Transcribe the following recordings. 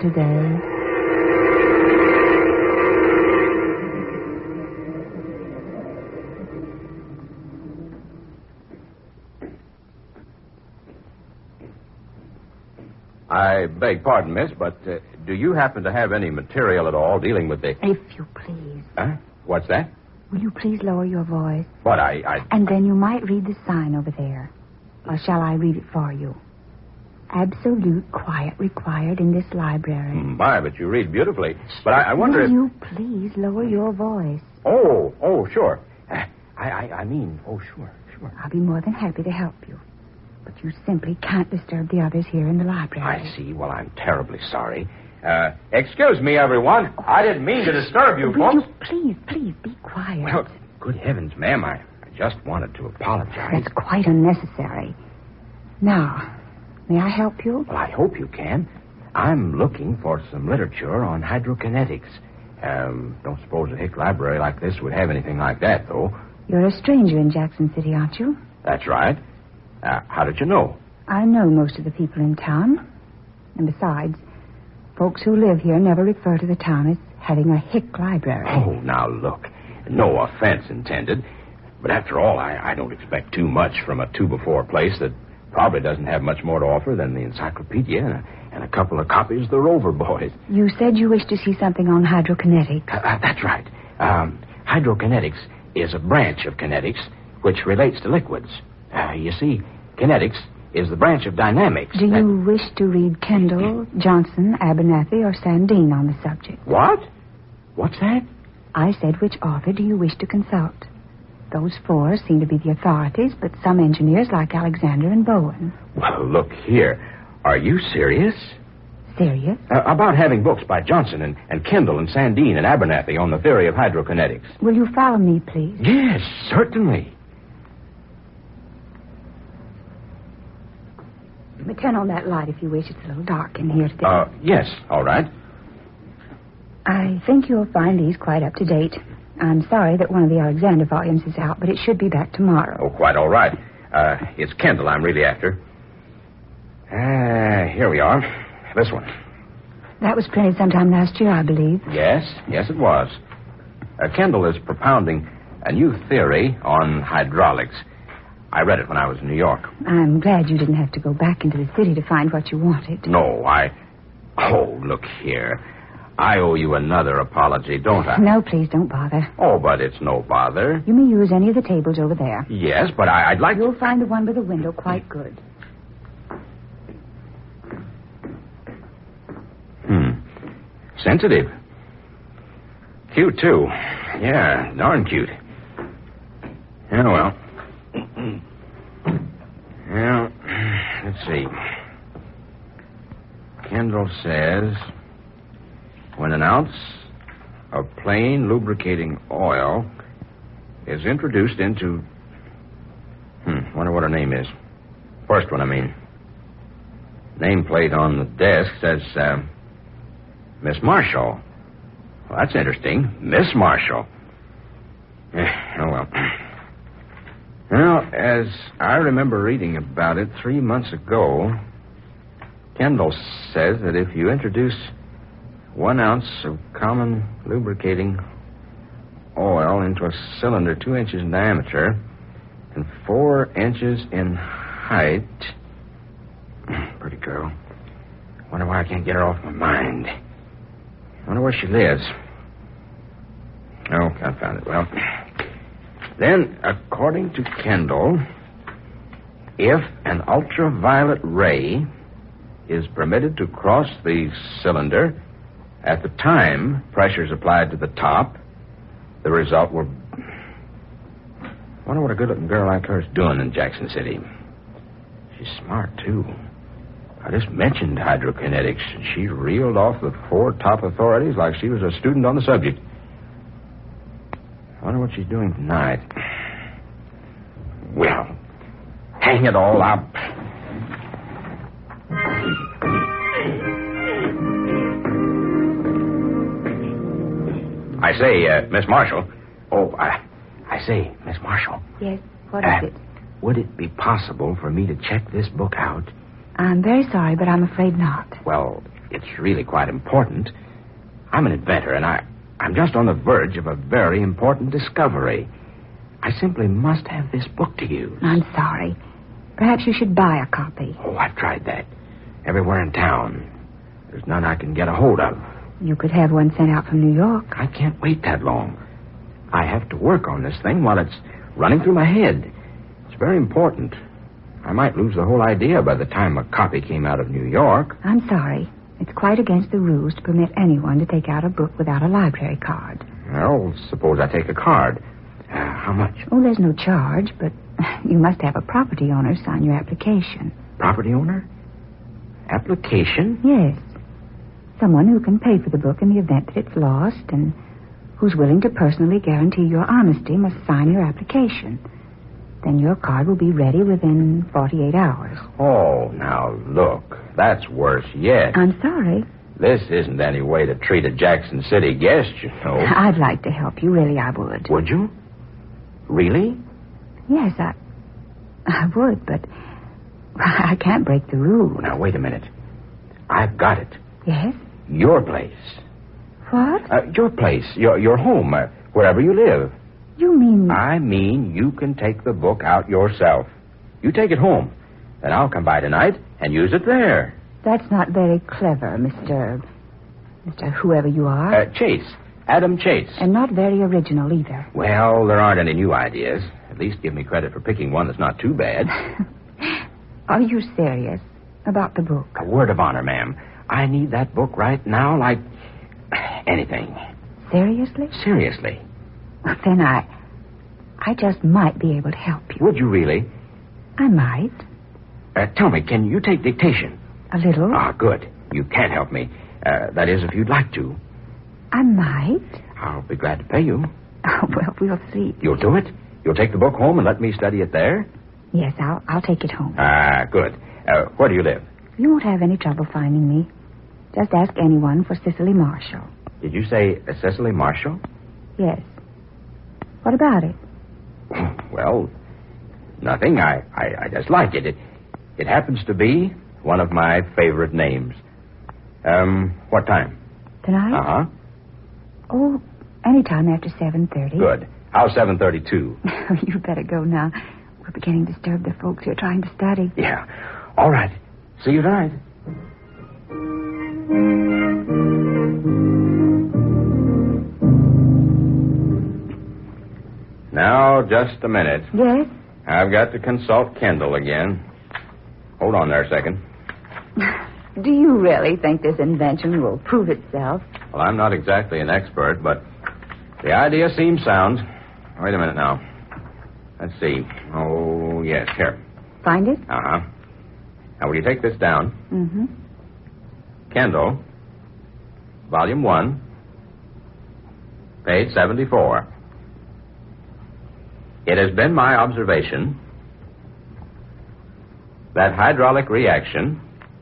today. I beg pardon, miss, but do you happen to have any material at all dealing with the... If you please. Huh? What's that? Will you please lower your voice? But I... And then you might read the sign over there. Or shall I read it for you? Absolute quiet required in this library. My, but you read beautifully. But I wonder Will if... you please lower your voice? Oh, sure. I mean, sure. I'll be more than happy to help you. But you simply can't disturb the others here in the library. I see. Well, I'm terribly sorry. Excuse me, everyone. I didn't mean to disturb you, Will folks. you please be quiet? Well, good heavens, ma'am, I just wanted to apologize. That's quite unnecessary. Now, may I help you? Well, I hope you can. I'm looking for some literature on hydrokinetics. Don't suppose a hick library like this would have anything like that, though. You're a stranger in Jackson City, aren't you? That's right. How did you know? I know most of the people in town. And besides, folks who live here never refer to the town as having a hick library. Oh, now look. No offense intended. But after all, I don't expect too much from a 2x4 place that probably doesn't have much more to offer than the encyclopedia and a couple of copies of the Rover Boys. You said you wished to see something on hydrokinetics. That's right. Hydrokinetics is a branch of kinetics which relates to liquids. You see, kinetics is the branch of dynamics. Do you wish to read Kendall, Johnson, Abernathy, or Sandine on the subject? What? What's that? I said, which author do you wish to consult? Those four seem to be the authorities, but some engineers like Alexander and Bowen. Well, look here. Are you serious? Serious? About having books by Johnson and Kendall and Sandine and Abernathy on the theory of hydrokinetics. Will you follow me, please? Yes, certainly. Turn on that light if you wish. It's a little dark in here today. Yes, all right. I think you'll find these quite up to date. I'm sorry that one of the Alexander volumes is out, but it should be back tomorrow. Oh, quite all right. It's Kendall I'm really after. Here we are. This one. That was printed sometime last year, I believe. Yes, it was. Kendall is propounding a new theory on hydraulics. I read it when I was in New York. I'm glad you didn't have to go back into the city to find what you wanted. No, Oh, look here. I owe you another apology, don't I? No, please, don't bother. Oh, but it's no bother. You may use any of the tables over there. Yes, but I'd like You'll find the one by the window quite good. Sensitive. Cute, too. Yeah, darn cute. Yeah, well. Well, let's see. Kendall says, when an ounce of plain lubricating oil is introduced into... wonder what her name is. First one, I mean. Nameplate on the desk says, Miss Marshall. Well, that's interesting. Miss Marshall. Oh, well. Well, as I remember reading about it 3 months ago, Kendall says that if you introduce 1 ounce of common lubricating oil into a cylinder 2 inches in diameter and 4 inches in height... Pretty girl. Wonder why I can't get her off my mind. Wonder where she lives. Oh, confound it. Well, then, according to Kendall, if an ultraviolet ray is permitted to cross the cylinder at the time pressure is applied to the top, the result will... Wonder what a good-looking girl like her is doing in Jackson City. She's smart, too. I just mentioned hydrokinetics, and she reeled off the 4 top authorities like she was a student on the subject. I wonder what she's doing tonight. Well, hang it all up. I say, Miss Marshall. Oh, I say, Miss Marshall. Yes, what is it? Would it be possible for me to check this book out? I'm very sorry, but I'm afraid not. Well, it's really quite important. I'm an inventor, and I'm just on the verge of a very important discovery. I simply must have this book to use. I'm sorry. Perhaps you should buy a copy. Oh, I've tried that. Everywhere in town. There's none I can get a hold of. You could have one sent out from New York. I can't wait that long. I have to work on this thing while it's running through my head. It's very important. I might lose the whole idea by the time a copy came out of New York. I'm sorry. It's quite against the rules to permit anyone to take out a book without a library card. Well, suppose I take a card. How much? Oh, there's no charge, but you must have a property owner sign your application. Property owner? Application? Yes. Someone who can pay for the book in the event that it's lost and who's willing to personally guarantee your honesty must sign your application. Then your card will be ready within 48 hours. Oh, now look. That's worse yet. I'm sorry. This isn't any way to treat a Jackson City guest, you know. I'd like to help you. Really, I would. Would you? Really? Yes, I would, but I can't break the rules. Now, wait a minute. I've got it. Yes? Your place. What? Your place. Your home. Wherever you live. You mean... I mean you can take the book out yourself. You take it home. Then I'll come by tonight and use it there. That's not very clever, Mr. whoever you are. Chase. Adam Chase. And not very original either. Well, there aren't any new ideas. At least give me credit for picking one that's not too bad. Are you serious about the book? A word of honor, ma'am. I need that book right now like anything. Seriously? Seriously. Well, then I just might be able to help you. Would you really? I might. Tell me, can you take dictation? A little. Ah, good. You can help me. That is, if you'd like to. I might. I'll be glad to pay you. Oh, well, we'll see. You'll do it? You'll take the book home and let me study it there? Yes, I'll take it home. Ah, good. Where do you live? You won't have any trouble finding me. Just ask anyone for Cicely Marshall. Did you say Cicely Marshall? Yes. What about it? Well, nothing. I just like it. It happens to be one of my favorite names. What time? Tonight? Uh-huh. Oh, anytime after 7:30. Good. How's 7:32? You better go now. We're beginning to disturb the folks who are trying to study. Yeah. All right. See you tonight. Now, just a minute. Yes? I've got to consult Kendall again. Hold on there a second. Do you really think this invention will prove itself? Well, I'm not exactly an expert, but the idea seems sound. Wait a minute now. Let's see. Oh, yes, here. Find it? Uh-huh. Now, will you take this down? Mm-hmm. Kendall, Volume 1, page 74. It has been my observation that hydraulic reaction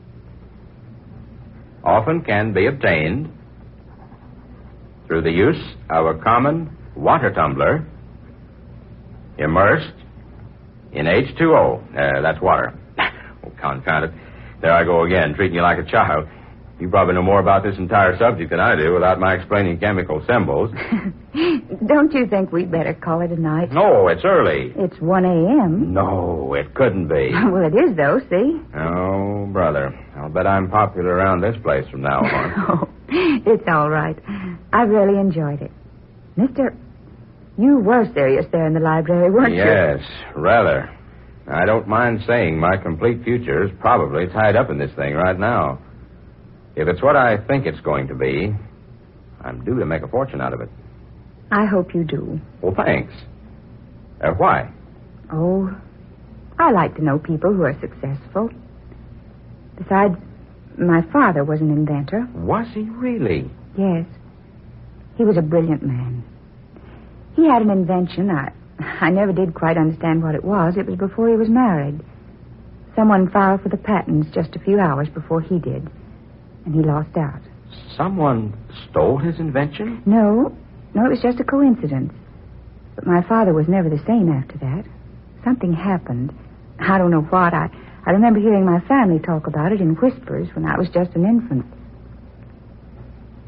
often can be obtained through the use of a common water tumbler immersed in H2O. That's water. Oh, confound it. There I go again, treating you like a child. You probably know more about this entire subject than I do without my explaining chemical symbols. Don't you think we'd better call it a night? No, it's early. It's 1 a.m. No, it couldn't be. Well, it is, though, see? Oh, brother. I'll bet I'm popular around this place from now on. Oh, it's all right. I really enjoyed it. Mister, you were serious there in the library, weren't you? Yes, rather. I don't mind saying my complete future is probably tied up in this thing right now. If it's what I think it's going to be, I'm due to make a fortune out of it. I hope you do. Well, thanks. Why? Oh, I like to know people who are successful. Besides, my father was an inventor. Was he really? Yes. He was a brilliant man. He had an invention. I never did quite understand what it was. It was before he was married. Someone filed for the patents just a few hours before he did. And he lost out. Someone stole his invention? No, it was just a coincidence. But my father was never the same after that. Something happened. I don't know what. I remember hearing my family talk about it in whispers when I was just an infant.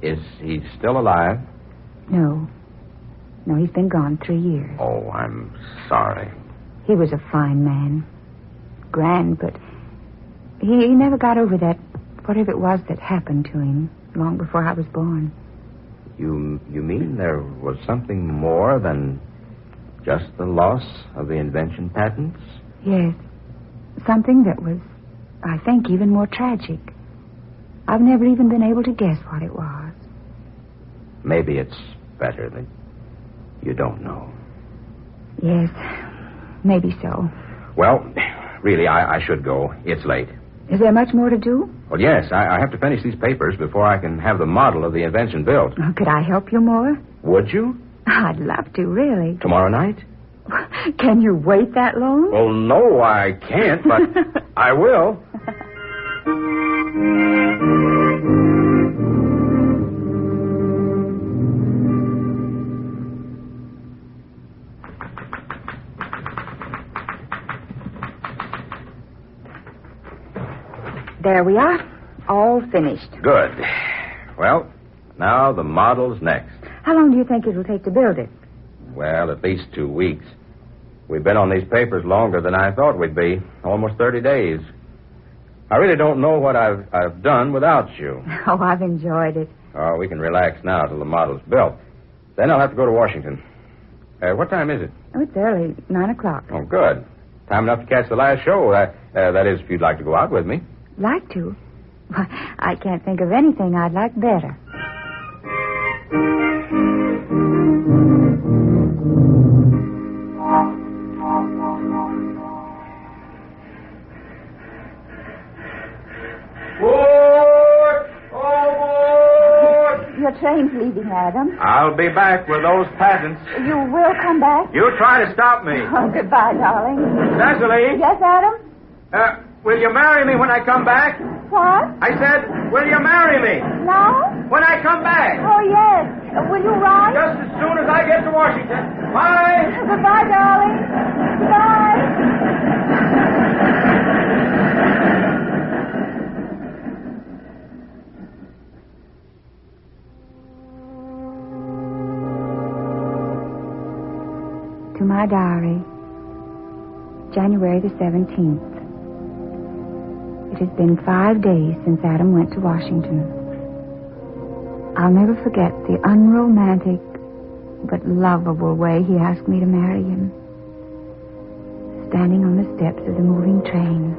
Is he still alive? No. No, he's been gone 3 years. Oh, I'm sorry. He was a fine man. Grand, but he never got over that, whatever it was that happened to him long before I was born. You mean there was something more than just the loss of the invention patents? Yes. Something that was, I think, even more tragic. I've never even been able to guess what it was. Maybe it's better that you don't know. Yes, maybe so. Well, really, I should go. It's late. Is there much more to do? Well, yes, I have to finish these papers before I can have the model of the invention built. Oh, could I help you more? Would you? I'd love to, really. Tomorrow night? Can you wait that long? Well, no, I can't, but I will. There we are. All finished. Good. Well, now the model's next. How long do you think it'll take to build it? Well, at least 2 weeks. We've been on these papers longer than I thought we'd be. Almost 30 days. I really don't know what I've done without you. Oh, I've enjoyed it. Oh, we can relax now till the model's built. Then I'll have to go to Washington. What time is it? Oh, it's early. 9 o'clock. Oh, good. Time enough to catch the last show. That is, if you'd like to go out with me. Like to? Why, I can't think of anything I'd like better. Your train's leaving, Adam. I'll be back with those patents. You will come back? You try to stop me. Oh, goodbye, darling. Cecily? Yes, Adam? Will you marry me when I come back? What? I said, will you marry me Now? when I come back? Oh, yes. Will you run? Just as soon as I get to Washington. Bye. Goodbye, darling. Goodbye. To my diary, January the 17th. It has been 5 days since Adam went to Washington. I'll never forget the unromantic but lovable way he asked me to marry him. Standing on the steps of the moving train,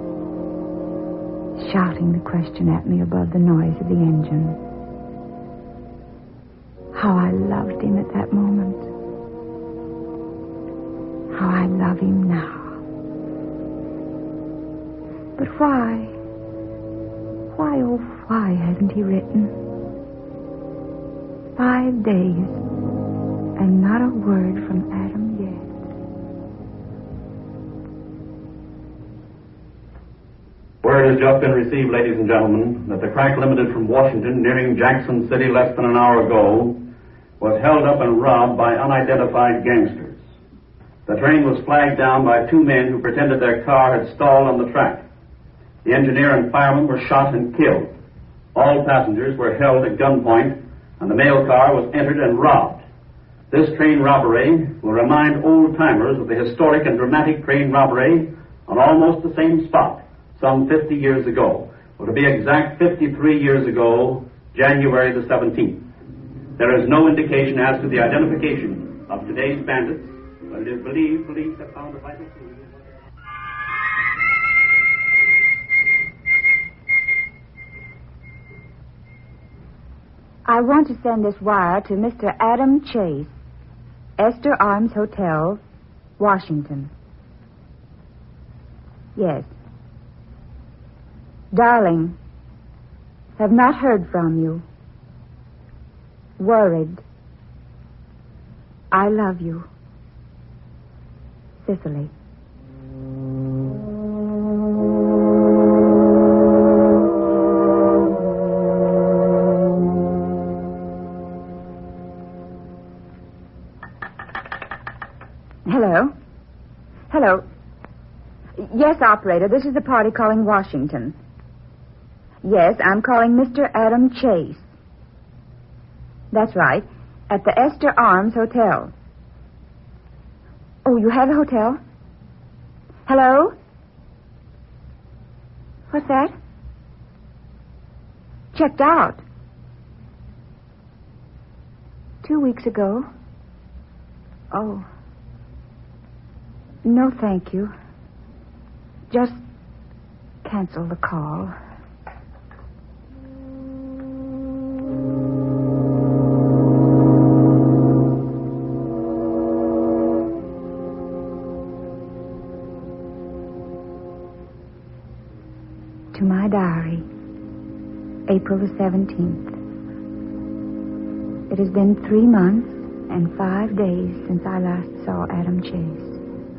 shouting the question at me above the noise of the engine. How I loved him at that moment. How I love him now. But why? Why, oh, why hasn't he written? 5 days, and not a word from Adam yet. Word has just been received, ladies and gentlemen, that the crack limited from Washington nearing Jackson City less than an hour ago was held up and robbed by unidentified gangsters. The train was flagged down by 2 men who pretended their car had stalled on the track. The engineer and fireman were shot and killed. All passengers were held at gunpoint, and the mail car was entered and robbed. This train robbery will remind old-timers of the historic and dramatic train robbery on almost the same spot some 50 years ago. Or to be exact, 53 years ago, January the 17th. There is no indication as to the identification of today's bandits, but it is believed police have found a vital clue. I want to send this wire to Mr. Adam Chase, Esther Arms Hotel, Washington. Yes. Darling, have not heard from you. Worried. I love you. Cicely. Hello? Hello? Yes, operator, this is the party calling Washington. Yes, I'm calling Mr. Adam Chase. That's right. At the Esther Arms Hotel. Oh, you have a hotel? Hello? What's that? Checked out. 2 weeks ago. Oh. No, thank you. Just cancel the call. To my diary, April the 17th. It has been 3 months and 5 days since I last saw Adam Chase.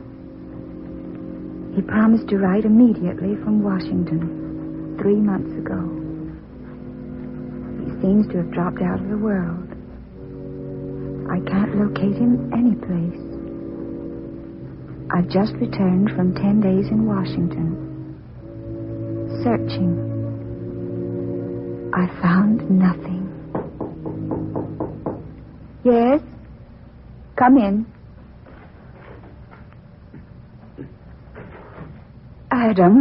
He promised to write immediately from Washington 3 months ago. He seems to have dropped out of the world. I can't locate him anyplace. I've just returned from 10 days in Washington. Searching. I found nothing. Yes? Come in. Adam.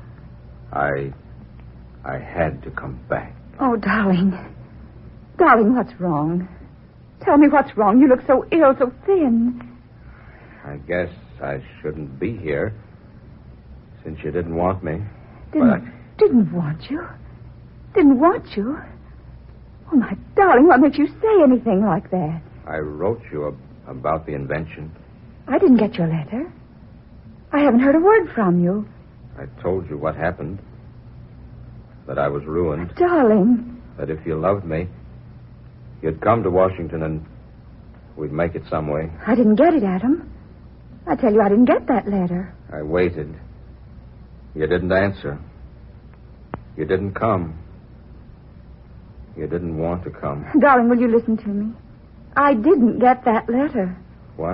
I had to come back. Oh, darling. Darling, what's wrong? Tell me what's wrong. You look so ill, so thin. I guess I shouldn't be here since you didn't want me. Didn't want you? Didn't want you? Oh, my darling, what makes you say anything like that? I wrote you about the invention. I didn't get your letter. I haven't heard a word from you. I told you what happened. That I was ruined. Darling. That if you loved me, you'd come to Washington and we'd make it some way. I didn't get it, Adam. I tell you, I didn't get that letter. I waited. You didn't answer. You didn't come. You didn't want to come. Darling, will you listen to me? I didn't get that letter. What?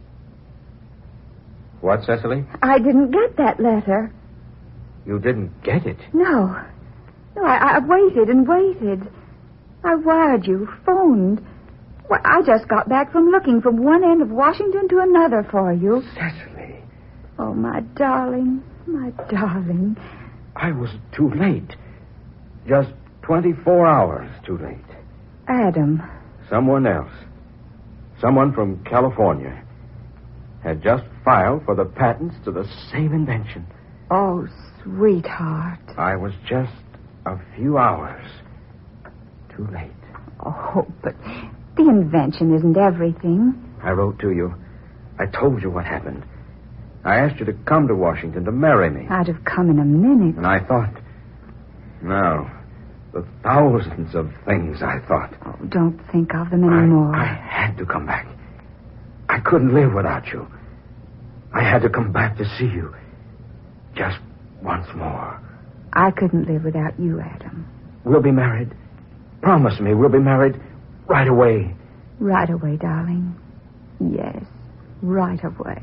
What, Cecily? I didn't get that letter. You didn't get it? No. No, I waited and waited. I wired you, phoned. Well, I just got back from looking from one end of Washington to another for you. Cecily. Oh, my darling. My darling. I was too late. Just 24 hours too late. Adam. Someone else. Someone from California had just filed for the patents to the same invention. Oh, sweetheart. I was just a few hours too late. Oh, but the invention isn't everything. I wrote to you. I told you what happened. I asked you to come to Washington to marry me. I'd have come in a minute. And I thought, no, the thousands of things I thought. Oh, don't think of them anymore. I had to come back. I couldn't live without you. I had to come back to see you. Just once more. I couldn't live without you, Adam. We'll be married. Promise me we'll be married right away. Right away, darling. Yes, right away.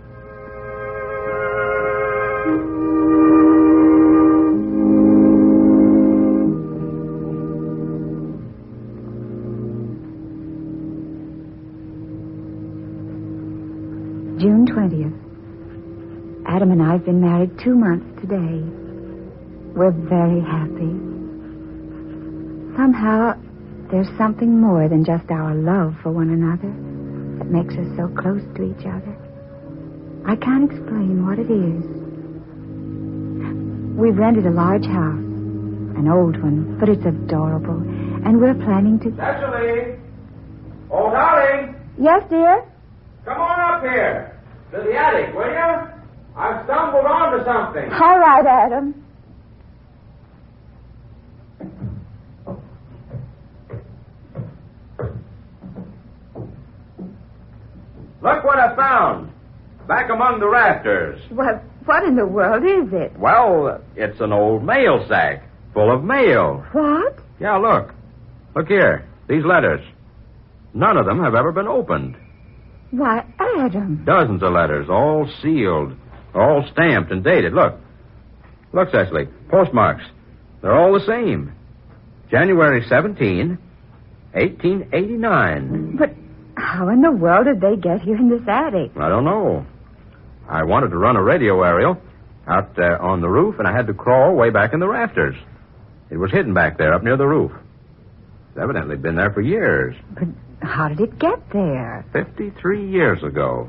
June 20th. Adam and I have been married 2 months today. We're very happy. Somehow, there's something more than just our love for one another that makes us so close to each other. I can't explain what it is. We've rented a large house, an old one, but it's adorable, and we're planning to... Cecily! Oh, darling! Yes, dear? Come on up here. To the attic, will you? I've stumbled onto something. All right, Adam. Look what I found. Back among the rafters. What in the world is it? Well, it's an old mail sack full of mail. What? Yeah, look. Look here. These letters. None of them have ever been opened. Why, Adam. Dozens of letters, all sealed, all stamped and dated. Look. Look, Cecily. Postmarks. They're all the same. January 17, 1889. But how in the world did they get here in this attic? I don't know. I wanted to run a radio aerial out on the roof, and I had to crawl way back in the rafters. It was hidden back there up near the roof. It's evidently been there for years. But how did it get there? 53 years ago.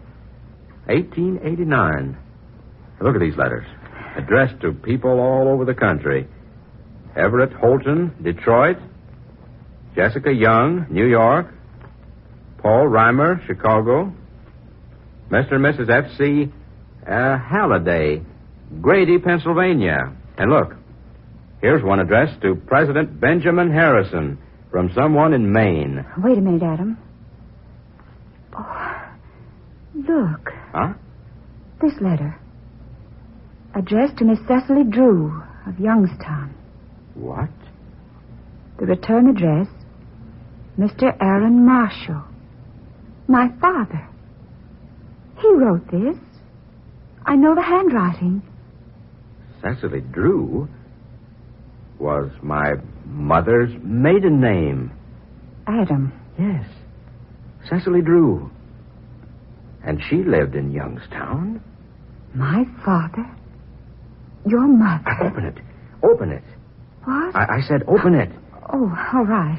1889. Look at these letters. Addressed to people all over the country. Everett Holton, Detroit. Jessica Young, New York. Paul Reimer, Chicago. Mr. and Mrs. F.C. Halliday, Grady, Pennsylvania. And look, here's one addressed to President Benjamin Harrison from someone in Maine. Wait a minute, Adam. Oh, look. Huh? This letter. Addressed to Miss Cecily Drew of Youngstown. What? The return address, Mr. Aaron Marshall. My father. He wrote this. I know the handwriting. Cecily Drew was my mother's maiden name. Adam. Yes. Cecily Drew. And she lived in Youngstown. My father? Your mother? Open it. Open it. What? I said open it. Oh, all right.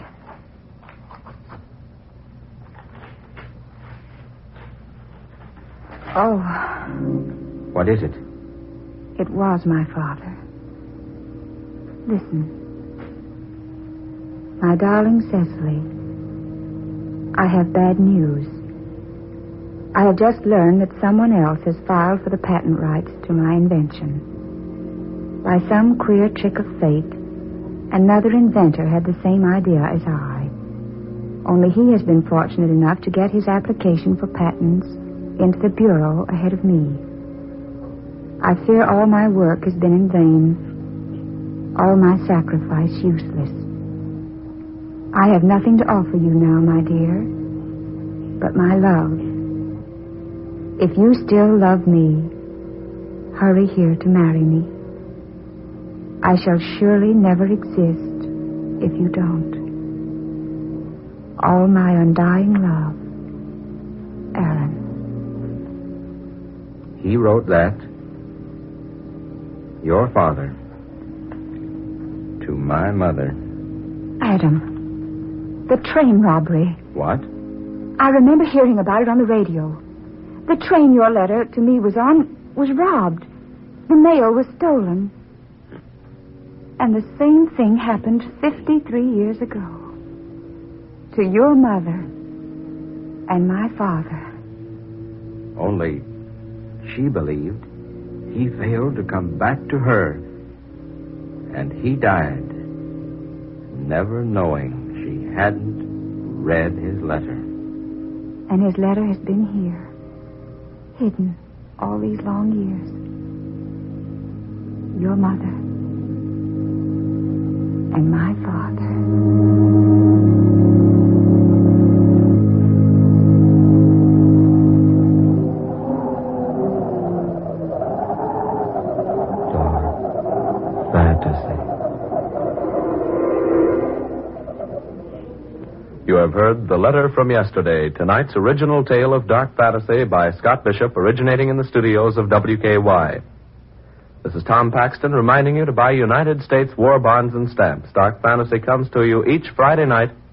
Oh. What is it? It was my father. Listen. My darling Cecily, I have bad news. I have just learned that someone else has filed for the patent rights to my invention. By some queer trick of fate, another inventor had the same idea as I. Only he has been fortunate enough to get his application for patents into the Bureau ahead of me. I fear all my work has been in vain, all my sacrifice useless. I have nothing to offer you now, my dear, but my love. If you still love me, hurry here to marry me. I shall surely never exist if you don't. All my undying love, Aaron. He wrote that, your father, to my mother. Adam, the train robbery. What? I remember hearing about it on the radio. The train your letter to me was on was robbed. The mail was stolen. And the same thing happened 53 years ago. To your mother and my father. Only she believed he failed to come back to her. And he died, never knowing she hadn't read his letter. And his letter has been here, hidden all these long years. Your mother and my father. You have heard The Letter from Yesterday, tonight's original tale of dark fantasy by Scott Bishop, originating in the studios of WKY. This is Tom Paxton reminding you to buy United States war bonds and stamps. Dark Fantasy comes to you each Friday night